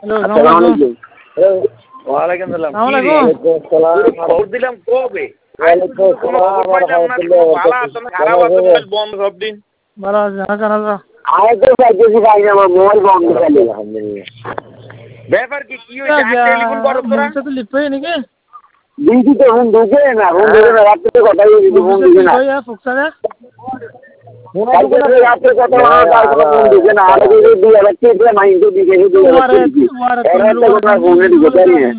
আসসালামু আলাইকুম। ওয়ালাইকুম সালাম। খবর দিলাম কবে? বন্ধ সব দিন। ভালো আছে না? ব্যাপার কি হয়েছে? টেলিফোন করো তোরা? তো লিপ্ত হয়ে নাকি? ডিউটিতে ফোন ঢুকে না, ফোন ঢুকে না, রাত্রে কথা বলছি, ফোন ঢুকে না। রাত্রে কথা বলার তারপরে ফোন ঢুকে না, আর যদি 2000 টাকা মাইন্ডে দিকে 2000 টাকা ফোনে ঢুকে পারি না।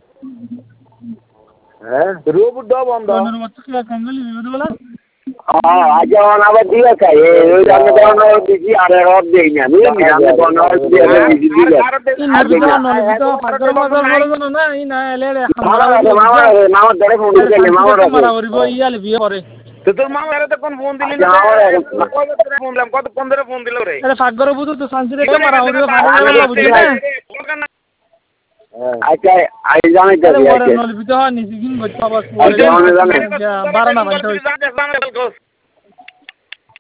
হ্যাঁ রোবট দাও বন্ধ। আজ আবার দিয়ে খাই ওই রান্না বান্না দিছি আর রব দেই না, বুঝলি? রান্না বান্না দিয়ে দিছি দিলে মামার ধরে ফোন দিলে মামার তো তোর মামা এর কোন ফোন দিলি না? ফোন দিলাম কতক্ষণ ধরে ফোন দিল রে? আচ্ছা আই জানাই যাবে নলবিত হয় নিছি কিন গচ্ছা বাস 12 না বাজতে